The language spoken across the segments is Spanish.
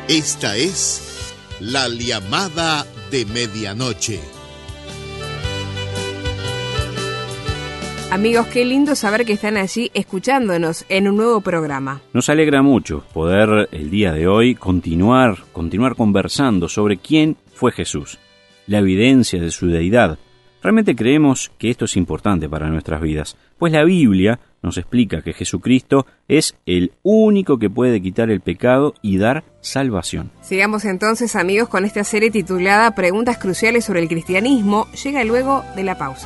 Esta es la llamada de medianoche. Amigos, qué lindo saber que están allí escuchándonos en un nuevo programa. Nos alegra mucho poder el día de hoy continuar conversando sobre quién fue Jesús, la evidencia de su deidad. Realmente creemos que esto es importante para nuestras vidas, pues la Biblia nos explica que Jesucristo es el único que puede quitar el pecado y dar salvación. Sigamos entonces, amigos, con esta serie titulada Preguntas cruciales sobre el cristianismo. Llega luego de la pausa.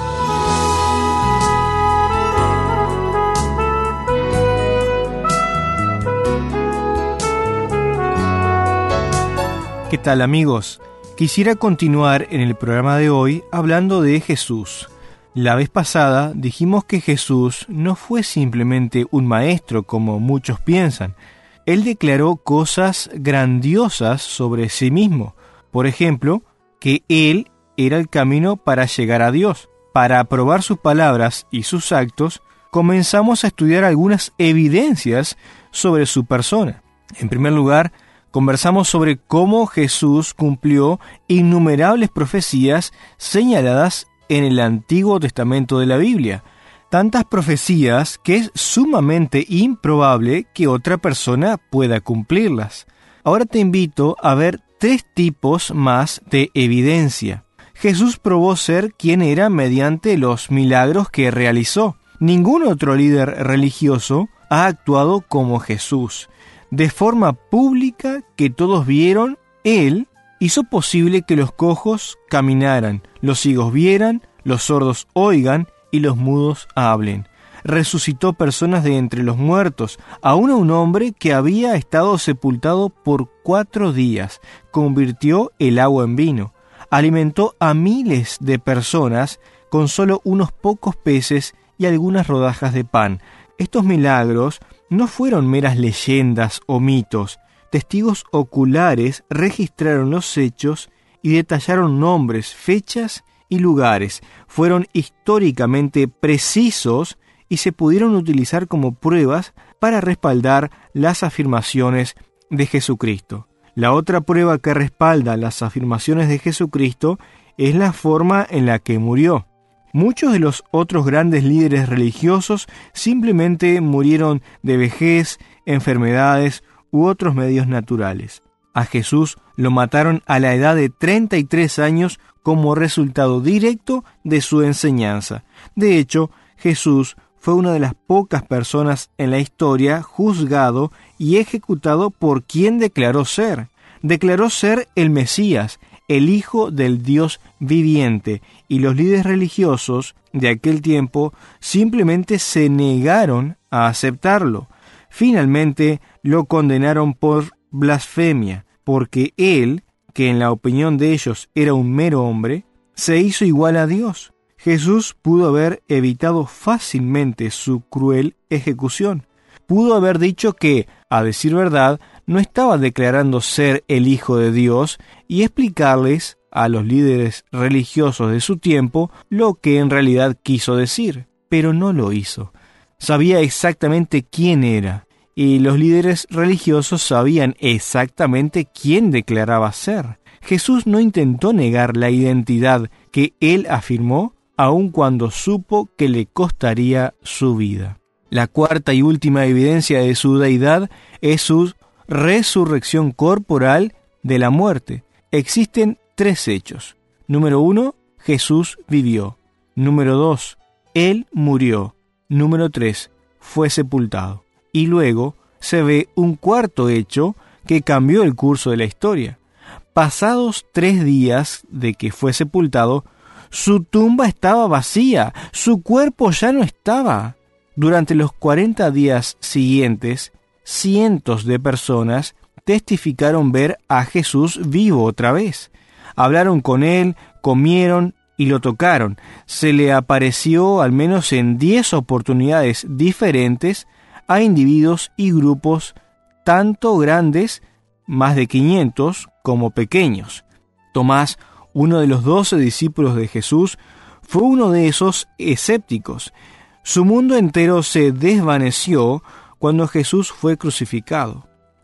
¿Qué tal, amigos? Quisiera continuar en el programa de hoy hablando de Jesús. La vez pasada dijimos que Jesús no fue simplemente un maestro como muchos piensan. Él declaró cosas grandiosas sobre sí mismo. Por ejemplo, que Él era el camino para llegar a Dios. Para probar sus palabras y sus actos, comenzamos a estudiar algunas evidencias sobre su persona. En primer lugar, conversamos sobre cómo Jesús cumplió innumerables profecías señaladas en el Antiguo Testamento de la Biblia. Tantas profecías que es sumamente improbable que otra persona pueda cumplirlas. Ahora te invito a ver 3 tipos más de evidencia. Jesús probó ser quien era mediante los milagros que realizó. Ningún otro líder religioso ha actuado como Jesús. De forma pública que todos vieron, Él hizo posible que los cojos caminaran, los ciegos vieran, los sordos oigan y los mudos hablen. Resucitó personas de entre los muertos, aún a un hombre que había estado sepultado por 4 días. Convirtió el agua en vino. Alimentó a miles de personas con solo unos pocos peces y algunas rodajas de pan. Estos milagros no fueron meras leyendas o mitos. Testigos oculares registraron los hechos y detallaron nombres, fechas y lugares. Fueron históricamente precisos y se pudieron utilizar como pruebas para respaldar las afirmaciones de Jesucristo. La otra prueba que respalda las afirmaciones de Jesucristo es la forma en la que murió. Muchos de los otros grandes líderes religiosos simplemente murieron de vejez, enfermedades u otros medios naturales. A Jesús lo mataron a la edad de 33 años como resultado directo de su enseñanza. De hecho, Jesús fue una de las pocas personas en la historia juzgado y ejecutado por quien declaró ser. Declaró ser el Mesías, el Hijo del Dios viviente, y los líderes religiosos de aquel tiempo simplemente se negaron a aceptarlo. Finalmente lo condenaron por blasfemia, porque él, que en la opinión de ellos era un mero hombre, se hizo igual a Dios. Jesús pudo haber evitado fácilmente su cruel ejecución. Pudo haber dicho que, a decir verdad, no estaba declarando ser el Hijo de Dios y explicarles a los líderes religiosos de su tiempo lo que en realidad quiso decir, pero no lo hizo. Sabía exactamente quién era, y los líderes religiosos sabían exactamente quién declaraba ser. Jesús no intentó negar la identidad que él afirmó, aun cuando supo que le costaría su vida. La cuarta y última evidencia de su deidad es su resurrección corporal de la muerte. Existen 3 hechos. Número 1, Jesús vivió. Número 2, Él murió. Número 3, fue sepultado. Y luego se ve un cuarto hecho que cambió el curso de la historia. Pasados 3 días de que fue sepultado, su tumba estaba vacía, su cuerpo ya no estaba. Durante los 40 días siguientes, cientos de personas testificaron ver a Jesús vivo otra vez. Hablaron con él, comieron y lo tocaron. Se le apareció al menos en 10 oportunidades diferentes a individuos y grupos tanto grandes, más de 500, como pequeños. Tomás, uno de los 12 discípulos de Jesús, fue uno de esos escépticos. Su mundo entero se desvaneció cuando Jesús fue crucificado.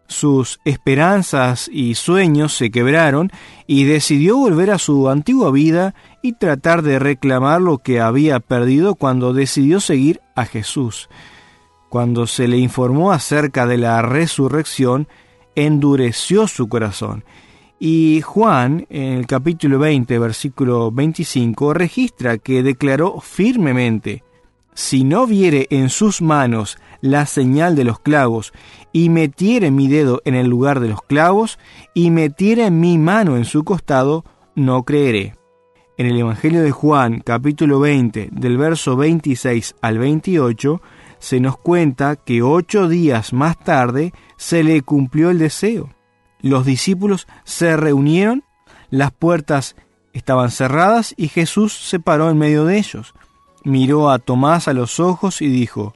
Sus esperanzas y sueños se quebraron y decidió volver a su antigua vida y tratar de reclamar lo que había perdido cuando decidió seguir a Jesús. Cuando se le informó acerca de la resurrección, endureció su corazón. Y Juan, en el capítulo 20, versículo 25, registra que declaró firmemente: si no viere en sus manos la señal de los clavos, y metiere mi dedo en el lugar de los clavos, y metiere mi mano en su costado, no creeré. En el Evangelio de Juan, capítulo 20, del verso 26 al 28, se nos cuenta que 8 días más tarde se le cumplió el deseo. Los discípulos se reunieron, las puertas estaban cerradas y Jesús se paró en medio de ellos. Miró a Tomás a los ojos y dijo: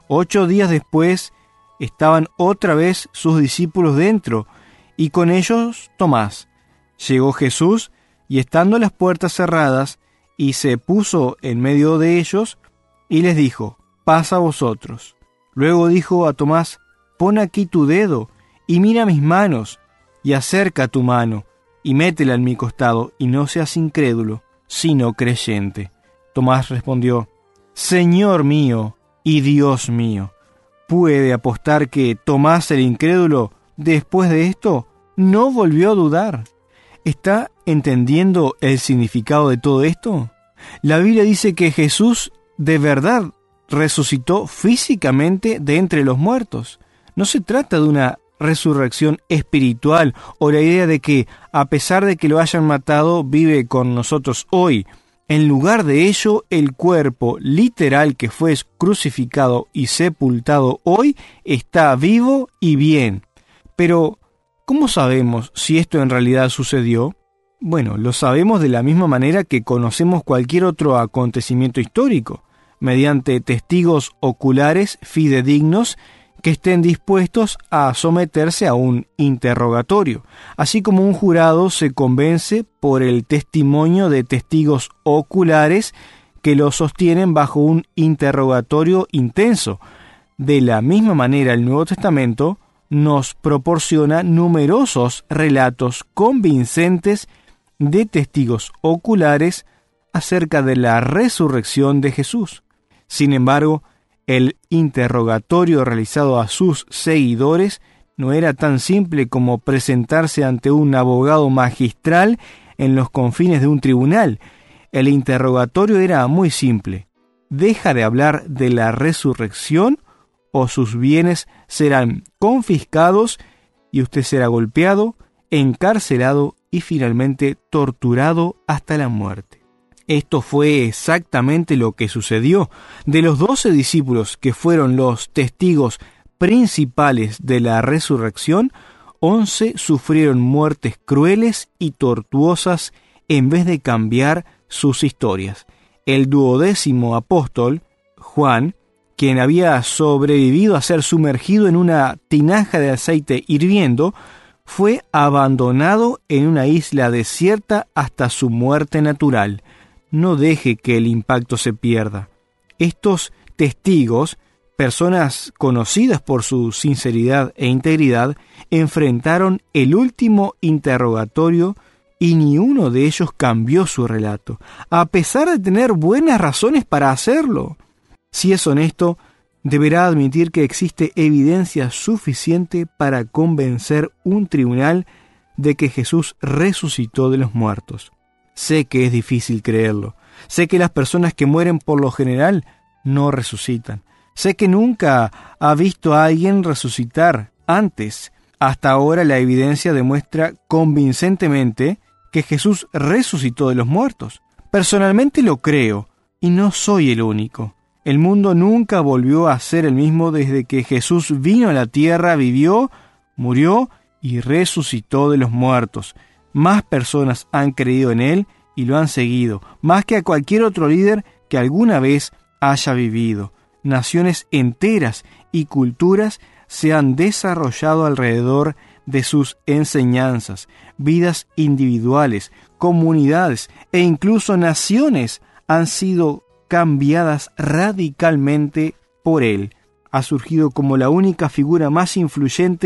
8 días después estaban otra vez sus discípulos dentro, y con ellos Tomás. Llegó Jesús, y estando las puertas cerradas, y se puso en medio de ellos, y les dijo: pasa a vosotros. Luego dijo a Tomás: pon aquí tu dedo, y mira mis manos, y acerca tu mano, y métela en mi costado, y no seas incrédulo, sino creyente. Tomás respondió: Señor mío y Dios mío. ¿Puede apostar que Tomás el incrédulo, después de esto, no volvió a dudar? ¿Está entendiendo el significado de todo esto? La Biblia dice que Jesús de verdad resucitó físicamente de entre los muertos. No se trata de una resurrección espiritual o la idea de que, a pesar de que lo hayan matado, vive con nosotros hoy. En lugar de ello, el cuerpo literal que fue crucificado y sepultado hoy está vivo y bien. Pero, ¿cómo sabemos si esto en realidad sucedió? Bueno, lo sabemos de la misma manera que conocemos cualquier otro acontecimiento histórico, mediante testigos oculares fidedignos que estén dispuestos a someterse a un interrogatorio, así como un jurado se convence por el testimonio de testigos oculares que lo sostienen bajo un interrogatorio intenso. De la misma manera, el Nuevo Testamento nos proporciona numerosos relatos convincentes de testigos oculares acerca de la resurrección de Jesús. Sin embargo, el interrogatorio realizado a sus seguidores no era tan simple como presentarse ante un abogado magistral en los confines de un tribunal. El interrogatorio era muy simple: ¿deja de hablar de la resurrección o sus bienes serán confiscados y usted será golpeado, encarcelado y finalmente torturado hasta la muerte? Esto fue exactamente lo que sucedió. De los 12 discípulos que fueron los testigos principales de la resurrección, 11 sufrieron muertes crueles y tortuosas en vez de cambiar sus historias. El 12º apóstol, Juan, quien había sobrevivido a ser sumergido en una tinaja de aceite hirviendo, fue abandonado en una isla desierta hasta su muerte natural. No deje que el impacto se pierda. Estos testigos, personas conocidas por su sinceridad e integridad, enfrentaron el último interrogatorio y ni uno de ellos cambió su relato, a pesar de tener buenas razones para hacerlo. Si es honesto, deberá admitir que existe evidencia suficiente para convencer un tribunal de que Jesús resucitó de los muertos. Sé que es difícil creerlo. Sé que las personas que mueren por lo general no resucitan. Sé que nunca ha visto a alguien resucitar antes. Hasta ahora la evidencia demuestra convincentemente que Jesús resucitó de los muertos. Personalmente lo creo, y no soy el único. El mundo nunca volvió a ser el mismo desde que Jesús vino a la tierra, vivió, murió y resucitó de los muertos. Más personas han creído en Él y lo han seguido, más que a cualquier otro líder que alguna vez haya vivido. Naciones enteras y culturas se han desarrollado alrededor de sus enseñanzas. Vidas individuales, comunidades e incluso naciones han sido cambiadas radicalmente por Él. Ha surgido como la única figura más influyente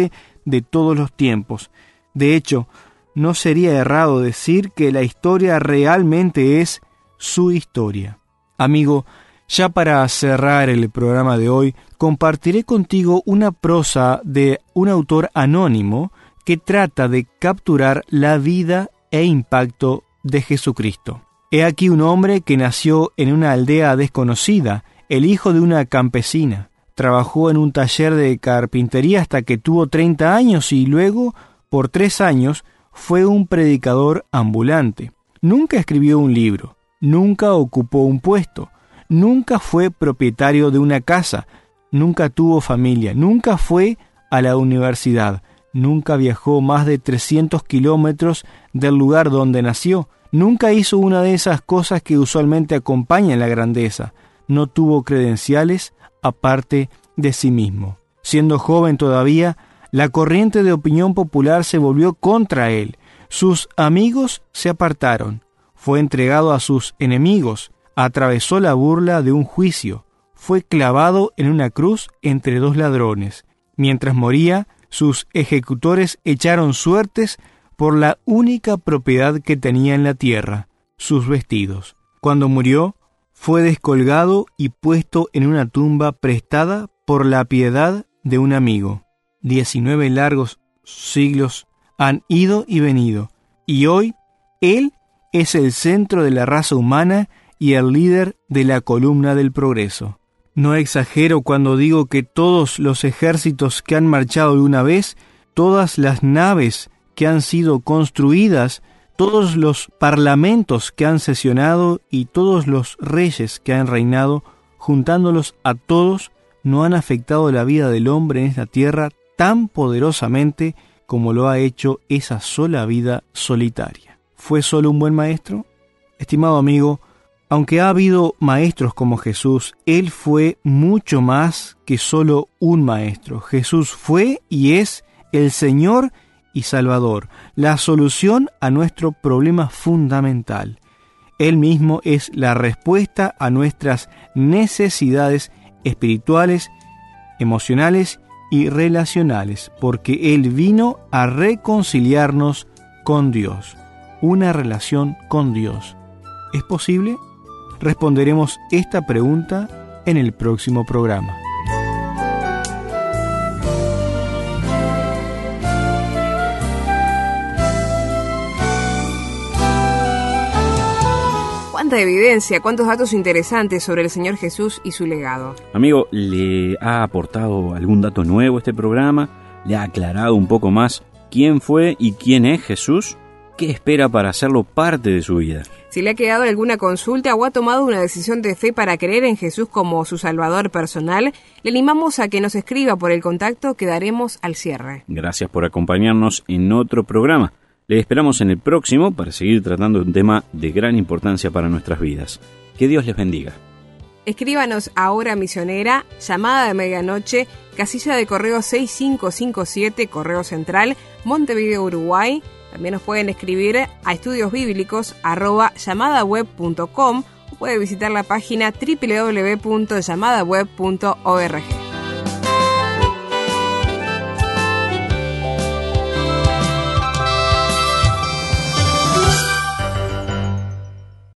de todos los tiempos. De hecho, no sería errado decir que la historia realmente es su historia. Amigo, ya para cerrar el programa de hoy, compartiré contigo una prosa de un autor anónimo que trata de capturar la vida e impacto de Jesucristo. He aquí un hombre que nació en una aldea desconocida, el hijo de una campesina. Trabajó en un taller de carpintería hasta que tuvo 30 años y luego, por 3 años, fue un predicador ambulante. Nunca escribió un libro, nunca ocupó un puesto, nunca fue propietario de una casa, nunca tuvo familia, nunca fue a la universidad, nunca viajó más de 300 kilómetros del lugar donde nació, nunca hizo una de esas cosas que usualmente acompañan la grandeza, no tuvo credenciales aparte de sí mismo. Siendo joven todavía, la corriente de opinión popular se volvió contra él. Sus amigos se apartaron. Fue entregado a sus enemigos. Atravesó la burla de un juicio. Fue clavado en una cruz entre 2 ladrones. Mientras moría, sus ejecutores echaron suertes por la única propiedad que tenía en la tierra, sus vestidos. Cuando murió, fue descolgado y puesto en una tumba prestada por la piedad de un amigo. 19 largos siglos han ido y venido, y hoy él es el centro de la raza humana y el líder de la columna del progreso. No exagero cuando digo que todos los ejércitos que han marchado alguna vez, todas las naves que han sido construidas, todos los parlamentos que han sesionado y todos los reyes que han reinado, juntándolos a todos, no han afectado la vida del hombre en esta tierra tan poderosamente como lo ha hecho esa sola vida solitaria. ¿Fue solo un buen maestro? Estimado amigo, aunque ha habido maestros como Jesús, Él fue mucho más que solo un maestro. Jesús fue y es el Señor y Salvador, la solución a nuestro problema fundamental. Él mismo es la respuesta a nuestras necesidades espirituales, emocionales y relacionales, porque Él vino a reconciliarnos con Dios, una relación con Dios. ¿Es posible? Responderemos esta pregunta en el próximo programa. Cuánta evidencia, cuántos datos interesantes sobre el Señor Jesús y su legado. Amigo, ¿le ha aportado algún dato nuevo a este programa? ¿Le ha aclarado un poco más quién fue y quién es Jesús? ¿Qué espera para hacerlo parte de su vida? Si le ha quedado alguna consulta o ha tomado una decisión de fe para creer en Jesús como su Salvador personal, le animamos a que nos escriba por el contacto que daremos al cierre. Gracias por acompañarnos en otro programa. Le esperamos en el próximo para seguir tratando un tema de gran importancia para nuestras vidas. Que Dios les bendiga. Escríbanos a Hora Misionera, llamada de medianoche, casilla de correo 6557, Correo Central, Montevideo, Uruguay. También nos pueden escribir a estudiosbiblicos@llamadaweb.com o puede visitar la página www.llamadaweb.org.